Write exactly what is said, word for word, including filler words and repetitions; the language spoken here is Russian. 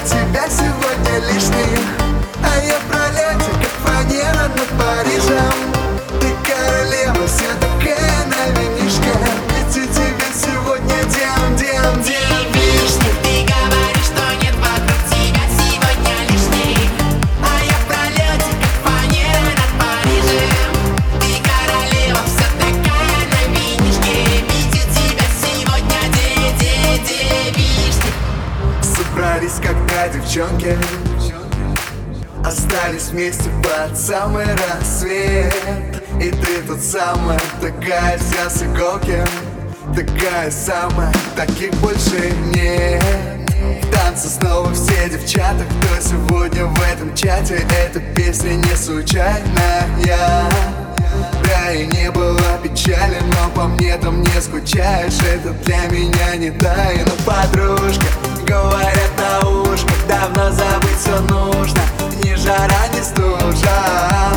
тебя сегодня лишних. А я в пролете, как фанера над Парижем. Ты королева, вся такая на винишке. Ведь и тебе сегодня дем, дем, дем вишни. Ты говоришь, что нет вокруг тебя сегодня лишних. А я в пролете, как фанера над Парижем. Ты королева, вся такая на винишке. Ведь и тебя сегодня де-де-де вишни. Собрались когда девчонки, остались вместе под самый рассвет. И ты тут самая, такая вся с иголки, такая самая, таких больше нет. В танце снова все девчата, кто сегодня в этом чате. Эта песня не случайная. Да и не было печали, но по мне там не скучаешь. Это для меня не тайна, подружка. Говорят на ушко, давно забыть все нужно. Ни жара, ни стужа.